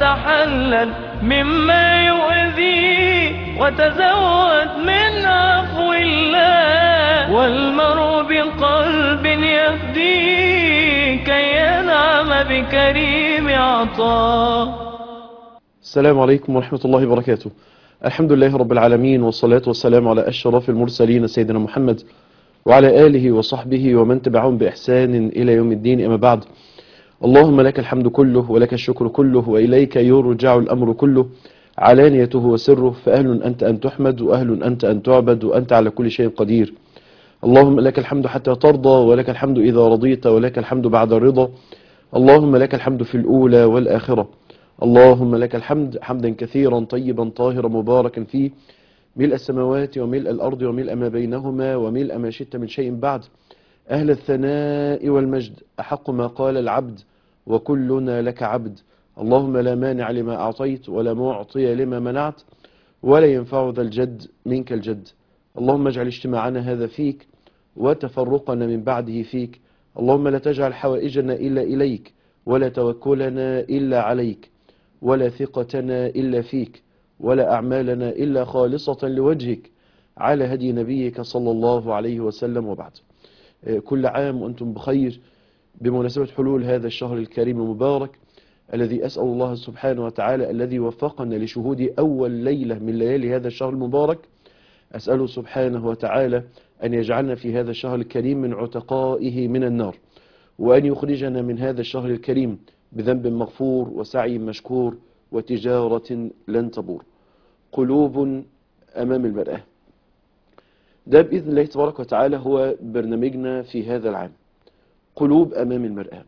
وتحلل مما يؤذيك وتزود من عفو الله، والمرء بقلب يهديك كي ينعم بكريم عطاء. السلام عليكم ورحمة الله وبركاته. الحمد لله رب العالمين، والصلاة والسلام على أشرف المرسلين سيدنا محمد وعلى آله وصحبه ومن تبعهم بإحسان إلى يوم الدين. أما بعد، اللهم لك الحمد كله ولك الشكر كله وإليك يرجع الأمر كله، علانيته وسره، فأهل أنت أن تحمد وأهل أنت أن تعبد وأنت على كل شيء قدير. اللهم لك الحمد حتى ترضى، ولك الحمد إذا رضيت، ولك الحمد بعد الرضا. اللهم لك الحمد في الأولى والآخرة. اللهم لك الحمد حمدا كثيرا طيبا طاهرا مباركا فيه، ملء السماوات وملء الأرض وملء ما بينهما وملء ما شئت من شيء بعد. أهل الثناء والمجد، أحق ما قال العبد وكلنا لك عبد. اللهم لا مانع لما أعطيت ولا معطي لما منعت ولا ينفع ذا الجد منك الجد. اللهم اجعل اجتماعنا هذا فيك وتفرقنا من بعده فيك. اللهم لا تجعل حوائجنا إلا إليك، ولا توكلنا إلا عليك، ولا ثقتنا إلا فيك، ولا أعمالنا إلا خالصة لوجهك، على هدي نبيك صلى الله عليه وسلم. وبعد، كل عام وأنتم بخير بمناسبة حلول هذا الشهر الكريم المبارك، الذي أسأل الله سبحانه وتعالى الذي وفقنا لشهود أول ليلة من ليالي هذا الشهر المبارك، أسأله سبحانه وتعالى أن يجعلنا في هذا الشهر الكريم من عتقائه من النار، وأن يخرجنا من هذا الشهر الكريم بذنب مغفور وسعي مشكور وتجارة لن تبور. قلوب أمام المرآة، ده بإذن الله تبارك وتعالى هو برنامجنا في هذا العام. قلوب أمام المرآة.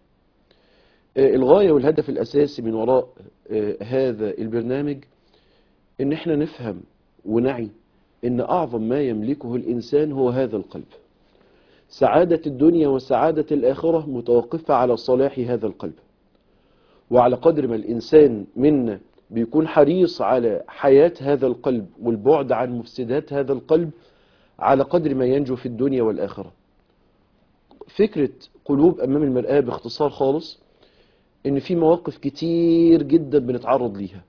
الغاية والهدف الأساسي من وراء هذا البرنامج إن احنا نفهم ونعي إن أعظم ما يملكه الإنسان هو هذا القلب. سعادة الدنيا وسعادة الآخرة متوقفة على صلاح هذا القلب، وعلى قدر ما الإنسان منا بيكون حريص على حياة هذا القلب والبعد عن مفسدات هذا القلب، على قدر ما ينجو في الدنيا والآخرة. فكرة قلوب أمام المرآة باختصار خالص إن في مواقف كتير جدا بنتعرض ليها،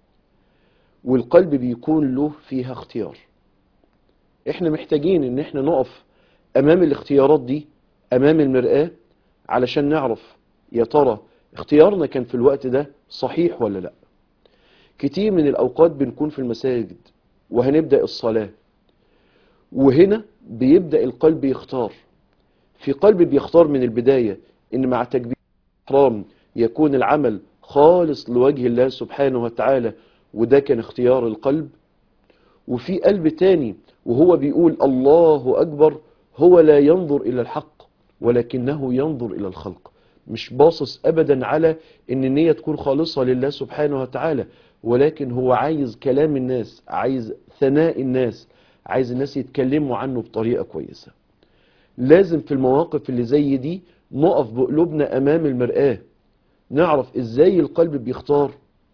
والقلب بيكون له فيها اختيار. احنا محتاجين ان احنا نقف أمام الاختيارات دي أمام المرآة علشان نعرف يا ترى اختيارنا كان في الوقت ده صحيح ولا لا. كتير من الأوقات بنكون في المساجد وهنبدأ الصلاة، وهنا بيبدأ القلب يختار. في قلب بيختار من البداية إن مع تكبير الإحرام يكون العمل خالص لوجه الله سبحانه وتعالى، وده كان اختيار القلب. وفي قلب تاني وهو بيقول الله أكبر، هو لا ينظر إلى الحق ولكنه ينظر إلى الخلق، مش باصص أبدا على إن النية تكون خالصة لله سبحانه وتعالى، ولكن هو عايز كلام الناس، عايز ثناء الناس، عايز الناس يتكلموا عنه بطريقة كويسة. لازم في المواقف اللي زي دي نقف بقلوبنا أمام المرآة، نعرف إزاي القلب بيختار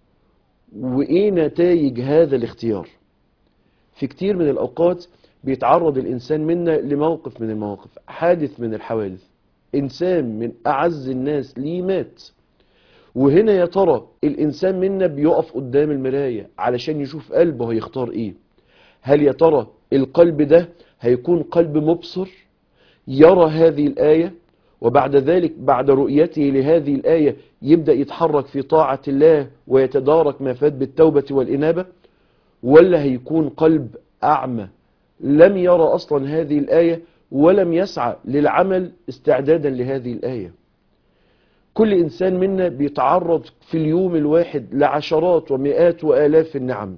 وإيه نتائج هذا الاختيار. في كتير من الأوقات بيتعرض الإنسان منا لموقف من المواقف، حادث من الحوادث، إنسان من أعز الناس ليه مات، وهنا يا ترى الإنسان منا بيقف قدام المراية علشان يشوف قلبه هيختار إيه. هل يا ترى القلب ده هيكون قلب مبصر يرى هذه الآية، وبعد ذلك بعد رؤيته لهذه الآية يبدأ يتحرك في طاعة الله ويتدارك ما فات بالتوبة والإنابة، ولا هيكون قلب أعمى لم يرى أصلا هذه الآية ولم يسعى للعمل استعدادا لهذه الآية؟ كل إنسان منا بيتعرض في اليوم الواحد لعشرات ومئات وآلاف النعم.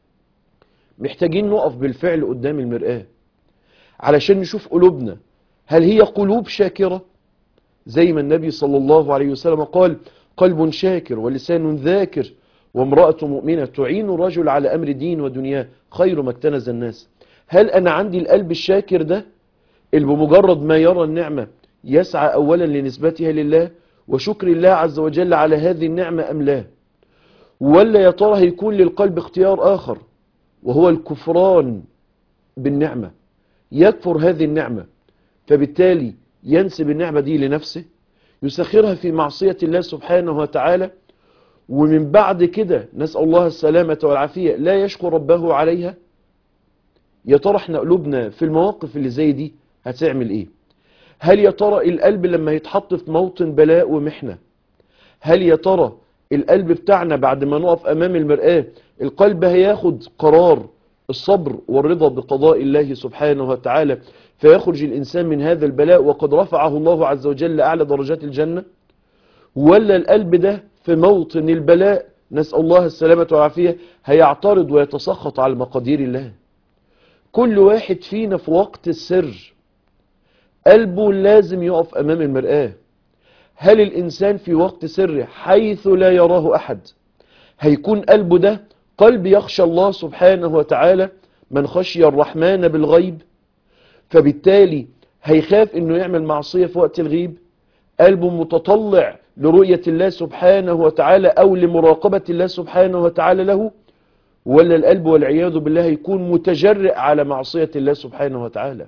محتاجين نقف بالفعل قدام المرآة علشان نشوف قلوبنا هل هي قلوب شاكرة، زي ما النبي صلى الله عليه وسلم قال: قلب شاكر ولسان ذاكر وامرأة مؤمنة تعين الرجل على أمر دين ودنياه خير ما اكتنز الناس. هل أنا عندي القلب الشاكر ده اللي بمجرد ما يرى النعمة يسعى أولا لنسبتها لله وشكر الله عز وجل على هذه النعمة أم لا؟ ولا يا ترى هيكون للقلب اختيار آخر وهو الكفران بالنعمة، يكفر هذه النعمة فبالتالي ينسب النعمة دي لنفسه، يسخرها في معصية الله سبحانه وتعالى، ومن بعد كده نسأل الله السلامة والعافية لا يشكر ربه عليها؟ يا ترى احنا قلوبنا في المواقف اللي زي دي هتعمل ايه؟ هل يا ترى القلب لما يتحط في موطن بلاء ومحنة، هل يا ترى القلب بتاعنا بعد ما نقف امام المرآة القلب هياخد قرار الصبر والرضا بقضاء الله سبحانه وتعالى فيخرج الانسان من هذا البلاء وقد رفعه الله عز وجل اعلى درجات الجنة؟ ولا القلب ده في موطن البلاء نسأل الله السلامة والعافية هيعترض ويتسخط على مقادير الله؟ كل واحد فينا في وقت السر قلبه لازم يقف امام المرآة. هل الانسان في وقت سر حيث لا يراه احد هيكون قلبه ده قلب يخشى الله سبحانه وتعالى، من خشي الرحمن بالغيب، فبالتالي هيخاف انه يعمل معصية في وقت الغيب؟ قلبه متطلع لرؤية الله سبحانه وتعالى او لمراقبة الله سبحانه وتعالى له؟ ولا القلب والعياذ بالله يكون متجرئ على معصية الله سبحانه وتعالى؟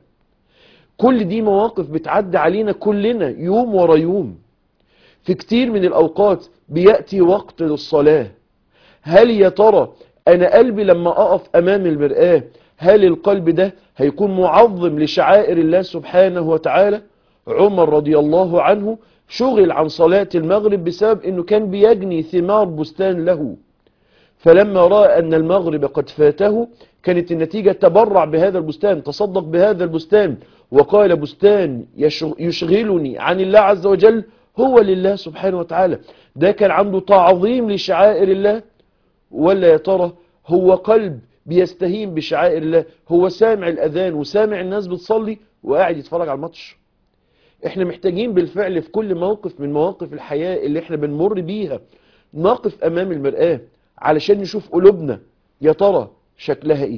كل دي مواقف بتعدي علينا كلنا يوم ورا يوم. في كتير من الأوقات بيأتي وقت للصلاة، هل يا ترى أنا قلبي لما أقف أمام المرآة هل القلب ده هيكون معظم لشعائر الله سبحانه وتعالى؟ عمر رضي الله عنه شغل عن صلاة المغرب بسبب أنه كان بيجني ثمار بستان له، فلما رأى أن المغرب قد فاته كانت النتيجة تبرع بهذا البستان، تصدق بهذا البستان وقال بستان يشغلني عن الله عز وجل هو لله سبحانه وتعالى. ده كان عنده تعظيم لشعائر الله؟ ولا يا ترى هو قلب بيستهين بشعائر الله؟ هو سامع الأذان وسامع الناس بتصلي وقاعد يتفرج على الماتش. احنا محتاجين بالفعل في كل موقف من مواقف الحياة اللي احنا بنمر بيها نقف أمام المرآة علشان نشوف قلوبنا يا ترى شكلها ايه.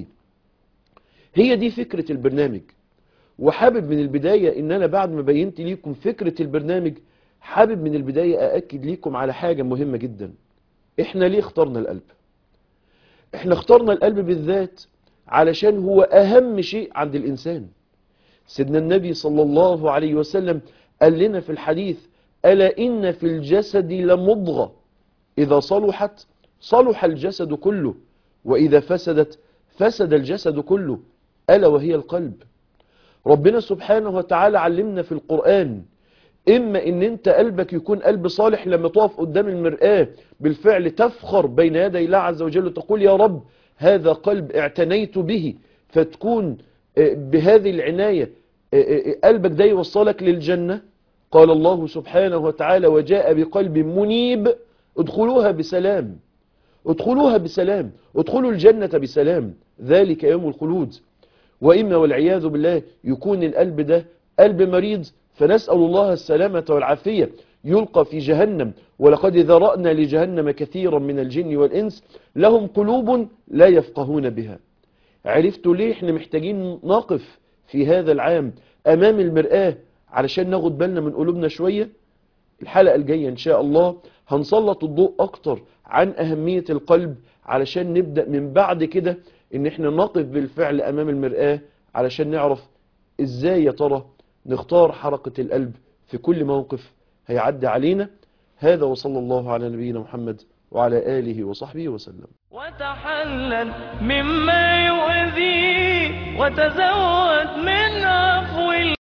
هي دي فكرة البرنامج. وحابب من البداية ان انا بعد ما بينت ليكم فكرة البرنامج حابب من البداية أأكد ليكم على حاجة مهمة جدا. احنا ليه اخترنا القلب؟ احنا اخترنا القلب بالذات علشان هو اهم شيء عند الانسان. سيدنا النبي صلى الله عليه وسلم قال لنا في الحديث ألا إن في الجسد لمضغة إذا صلحت صلح الجسد كله وإذا فسدت فسد الجسد كله ألا وهي القلب. ربنا سبحانه وتعالى علمنا في القرآن إما إن أنت قلبك يكون قلب صالح لما تقف قدام المرآة بالفعل تفخر بين يدي الله عز وجل وتقول يا رب هذا قلب اعتنيت به، فتكون بهذه العناية قلبك ده يوصلك للجنة. قال الله سبحانه وتعالى وجاء بقلب منيب ادخلوها بسلام، ادخلوها بسلام، ادخلوا الجنة بسلام، ذلك يوم الخلود. وإما والعياذ بالله يكون القلب ده قلب مريض فنسأل الله السلامة والعافية يلقى في جهنم. ولقد ذرأنا لجهنم كثيرا من الجن والإنس لهم قلوب لا يفقهون بها. عرفتوا ليه احنا محتاجين نقف في هذا العام أمام المرآة علشان ناخد بالنا من قلوبنا شوية؟ الحلقة الجاية إن شاء الله هنسلط الضوء أكتر عن أهمية القلب علشان نبدأ من بعد كده إن احنا نقف بالفعل أمام المرآة علشان نعرف إزاي يا ترى نختار حركة القلب في كل موقف هيعدي علينا. هذا وصلى الله على نبينا محمد وعلى آله وصحبه وسلم. وتحلل مما يؤذي وتزود من عفو